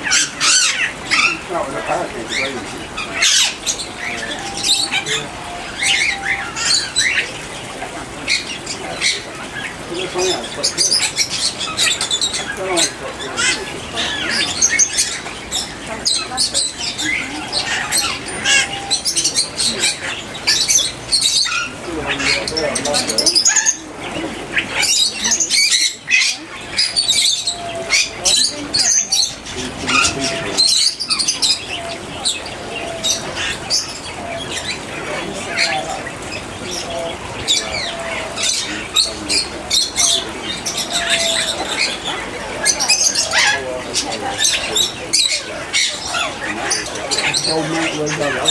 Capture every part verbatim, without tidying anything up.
No, in the past it's crazy. This one is quite good. That one is quite good. Old Matt was that all.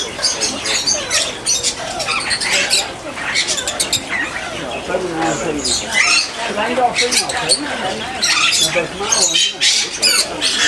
Seven and a half. I ain't got free no pay. Now, that's my one.